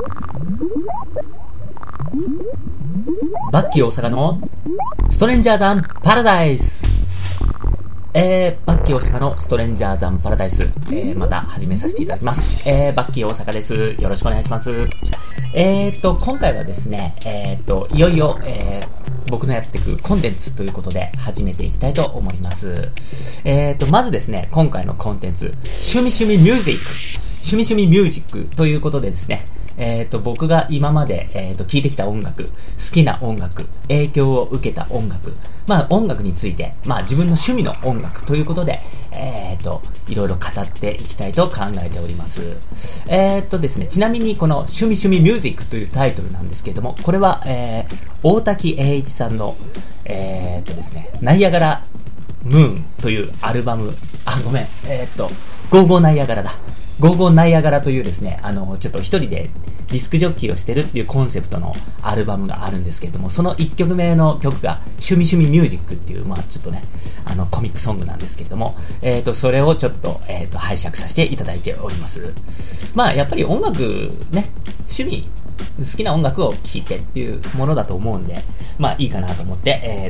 バッキー大阪のストレンジャーザンパラダイス。バッキー大阪のストレンジャーザンパラダイス、また始めさせていただきます。バッキー大阪です。よろしくお願いします。今回はですね、いよいよ、僕のやっていくコンテンツということで始めていきたいと思います。まずですね、今回のコンテンツ、趣味ミュージックということでですね、僕が今まで、聴いてきた音楽、好きな音楽、影響を受けた音楽、音楽について、自分の趣味の音楽ということで、いろいろ語っていきたいと考えております。ですね、ちなみにこの趣味ミュージックというタイトルなんですけれども、これは、大滝栄一さんの、ですね、ナイアガラムーンというアルバム、ゴーゴーナイアガラだ。ゴーゴーナイアガラというですね、ちょっと一人でディスクジョッキーをしてるっていうコンセプトのアルバムがあるんですけれども、その1曲目の曲が趣味ミュージックっていう、ちょっとね、コミックソングなんですけれども、それをちょっと、拝借させていただいております。やっぱり音楽ね、趣味、好きな音楽を聴いてっていうものだと思うんで、いいかなと思って、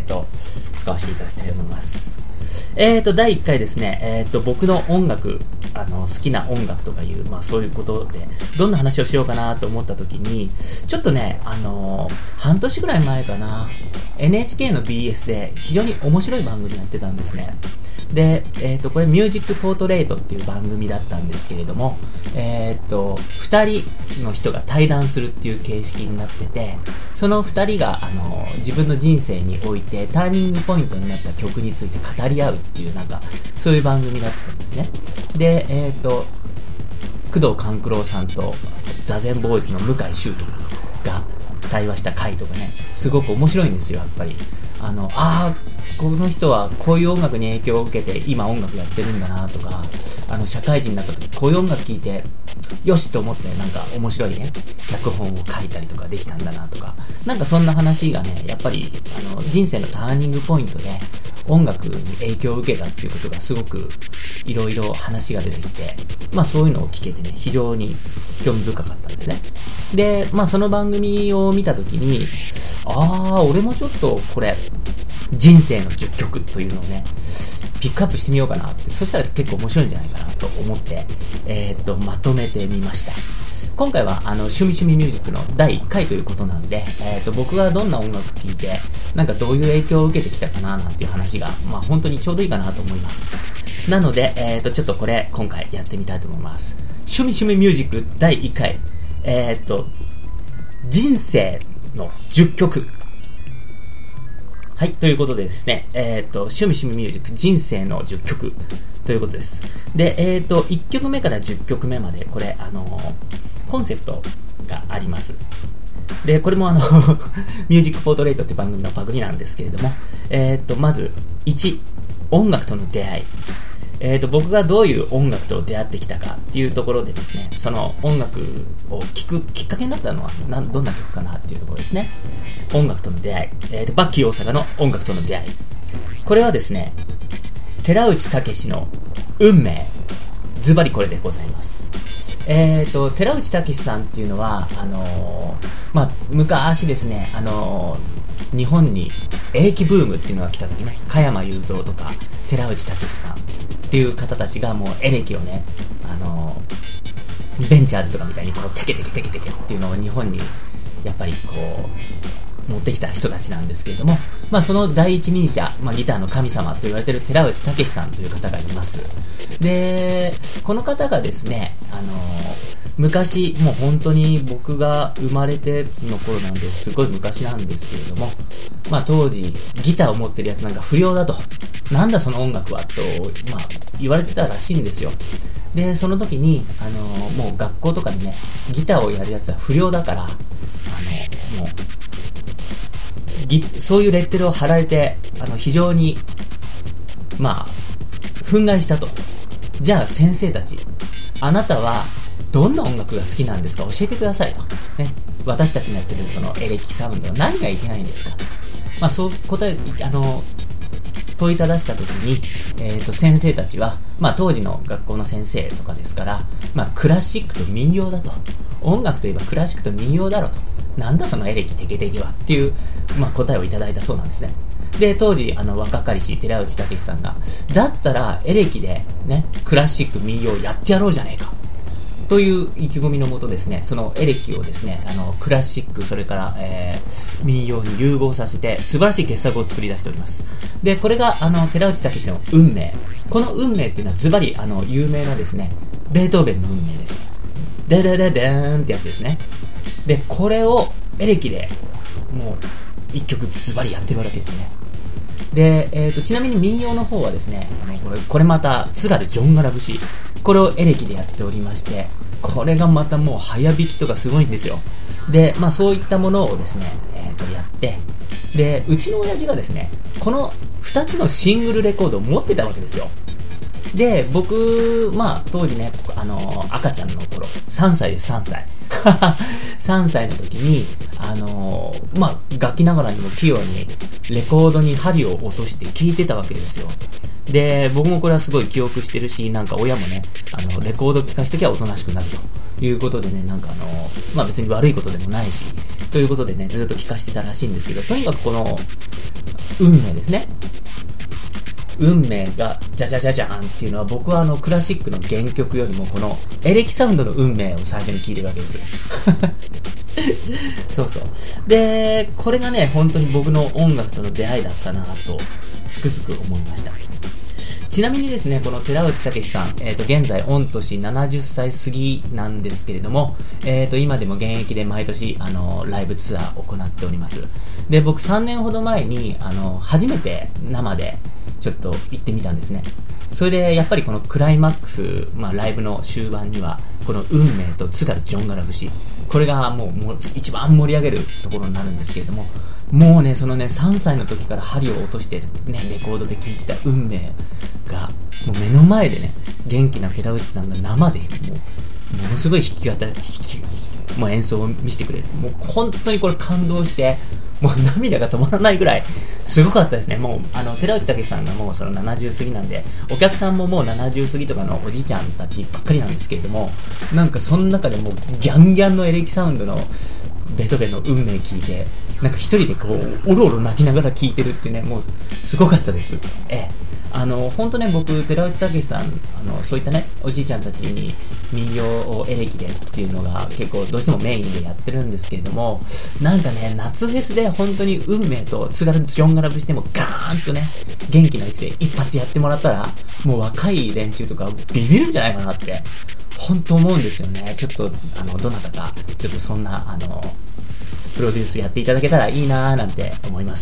使わせていただきたいと思います。第1回ですね、僕の音楽、好きな音楽とかいう、そういうことで、どんな話をしようかなと思った時に、ちょっとね、半年ぐらい前かな、NHK の BS で非常に面白い番組やってたんですね。で、これミュージックポートレートっていう番組だったんですけれども、二人の人が対談するっていう形式になってて、その二人が、自分の人生においてターニングポイントになった曲について語り合うっていう、そういう番組だったんですね。で、工藤官九郎さんと座禅ボーイズの向井秀斗が対話した回とかね、すごく面白いんですよ、やっぱり。この人はこういう音楽に影響を受けて今音楽やってるんだなとか、社会人になった時こういう音楽聴いてよしと思って面白いね脚本を書いたりとかできたんだなとか、そんな話がね、やっぱり人生のターニングポイントで音楽に影響を受けたっていうことがすごくいろいろ話が出てきて、そういうのを聞けてね、非常に興味深かったんですね。で、その番組を見たときに、俺もちょっとこれ人生の10曲というのをね、ピックアップしてみようかなって、そしたら結構面白いんじゃないかなと思って、まとめてみました。今回は趣味ミュージックの第1回ということなんで、僕がどんな音楽聴いてどういう影響を受けてきたかななんていう話が本当にちょうどいいかなと思います。なので、ちょっとこれ今回やってみたいと思います。趣味ミュージック第1回、人生の10曲。はい、ということでですね、趣味ミュージック人生の10曲ということです。で、1曲目から10曲目までこれコンセプトがあります。で、これもミュージックポートレートって番組のパクリなんですけれども、まず1、音楽との出会い。僕がどういう音楽と出会ってきたかっていうところでですね、その音楽を聴くきっかけになったのはどんな曲かなっていうところですね。音楽との出会い、バッキー大阪の音楽との出会い。これはですね、寺内タケシの運命、ズバリこれでございます。寺内タケシさんっていうのは昔ですね、日本にエレキブームっていうのが来た時ね、加山雄三とか寺内タケシさんっていう方たちがもうエレキをね、ベンチャーズとかみたいにテケテケっていうのを日本にやっぱり持ってきた人たちなんですけれども、その第一人者、ギターの神様と言われている寺内タケシさんという方がいます。で、この方がですね、昔、もう本当に僕が生まれての頃なんで、すごい昔なんですけれども、当時ギターを持ってるやつなんか不良だと、なんだその音楽はと、言われてたらしいんですよ。で、その時にもう学校とかにね、ギターをやるやつは不良だから、もうそういうレッテルを貼られて、非常に憤慨したと。じゃあ先生たち、あなたはどんな音楽が好きなんですか、教えてくださいと、ね、私たちのやってるそのエレキサウンドは何がいけないんですか、そう答え問いただしたときに、先生たちは、当時の学校の先生とかですから、クラシックと民謡だと、 音楽といえばクラシックと民謡だろうと。なんだそのエレキテケテケはっていう、答えをいただいたそうなんですね。で、当時、若かりし寺内武さんが、だったらエレキでね、クラシック民謡やってやろうじゃねえか。という意気込みのもとですね、そのエレキをですね、クラシック、それから、民謡に融合させて、素晴らしい傑作を作り出しております。で、これが、寺内武の運命。この運命っていうのはズバリ、有名なですね、ベートーベンの運命です。ででででーんってやつですね。で、これをエレキで、もう、一曲ズバリやってるわけですね。で、ちなみに民謡の方はですね、これまた、津軽ジョンガラ節。これをエレキでやっておりまして、これがまたもう早弾きとかすごいんですよ。で、そういったものをですね、やって、で、うちの親父がですね、この2つのシングルレコードを持ってたわけですよ。で、僕、当時ね、赤ちゃんの頃、3歳です、3歳。3歳の時に、楽器ながらにも器用に、レコードに針を落として聴いてたわけですよ。で、僕もこれはすごい記憶してるし、なんか親もね、レコード聴かしときはおとなしくなるということでね、なんか別に悪いことでもないし、ということでね、ずっと聴かしてたらしいんですけど、とにかくこの、運命ですね。運命がじゃじゃじゃじゃーんっていうのは、僕はクラシックの原曲よりもこのエレキサウンドの運命を最初に聴いてるわけです。そうそう。で、これがね、本当に僕の音楽との出会いだったなとつくづく思いました。ちなみにですね、この寺内武さん、現在御年70歳過ぎなんですけれども、今でも現役で毎年ライブツアーを行っております。で、僕3年ほど前に初めて生でちょっと行ってみたんですね。それでやっぱりこのクライマックス、ライブの終盤にはこの運命と津軽ジョンガラ節、これがもう一番盛り上げるところになるんですけれども、もうね、そのね、3歳の時から針を落としてね、レコードで聴いてた運命がもう目の前でね、元気な寺内さんが生でものすごいもう演奏を見せてくれる。もう本当にこれ感動して、もう涙が止まらないぐらいすごかったですね。もう寺内武さんがもうその70過ぎなんで、お客さんももう70過ぎとかのおじちゃんたちばっかりなんですけれども、なんかその中でもうギャンギャンのエレキサウンドのベートーベンの運命聞いて、なんか一人でこうおろおろ泣きながら聞いてるっていうね、もうすごかったです。本当ね、僕寺内武さんそういったね、おじいちゃんたちに民謡をエレキでっていうのが結構どうしてもメインでやってるんですけれども、なんかね、夏フェスで本当に運命と津軽ジョンガラ節でもガーンとね、元気なうちで一発やってもらったら、もう若い連中とかビビるんじゃないかなって本当思うんですよね。ちょっとどなたかちょっとそんなプロデュースやっていただけたらいいなーなんて思います。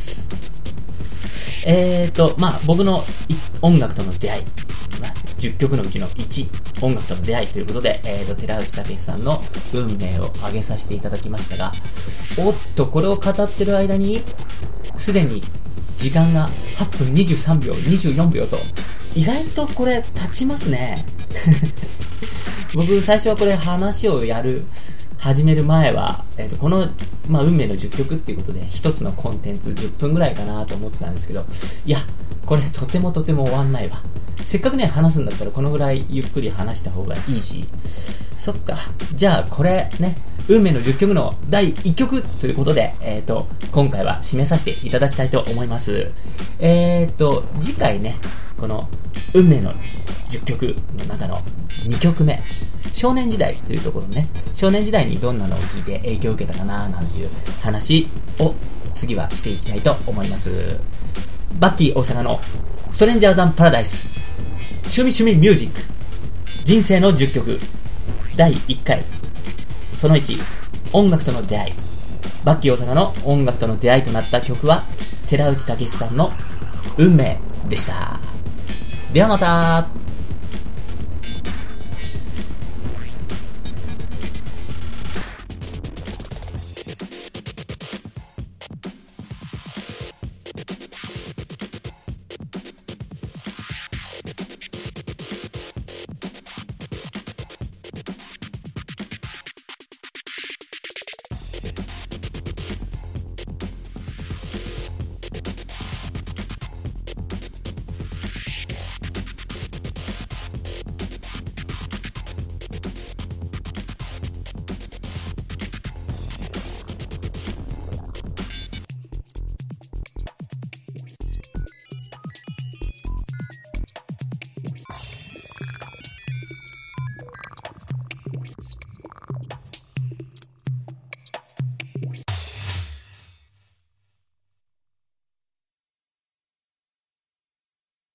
僕の音楽との出会い、10曲のうちの1、音楽との出会いということで、寺内武さんの運命を挙げさせていただきましたが、おっと、これを語ってる間に、すでに時間が8分23秒、24秒と、意外とこれ経ちますね。僕、最初はこれ話を始める前は、この、運命の10曲っていうことで、一つのコンテンツ10分ぐらいかなと思ってたんですけど、いや、これとても終わんないわ。せっかくね、話すんだったらこのぐらいゆっくり話した方がいいし、そっか、じゃあこれね、運命の10曲の第1曲ということで、今回は締めさせていただきたいと思います。次回ね、この運命の10曲の中の2曲目、少年時代というところね、少年時代にどんなのを聞いて影響を受けたかななんていう話を次はしていきたいと思います。バッキー大阪のストレンジャーザンパラダイス趣味ミュージック人生の10曲第1回その1、音楽との出会い。バッキー大阪の音楽との出会いとなった曲は寺内武さんの運命でした。ではまた。